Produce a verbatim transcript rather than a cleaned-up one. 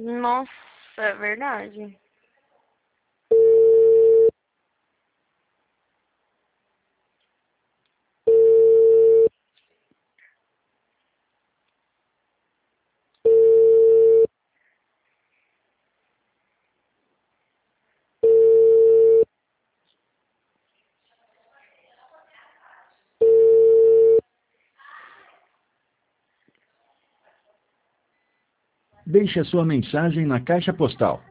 Nossa, é verdade. Deixe a sua mensagem na caixa postal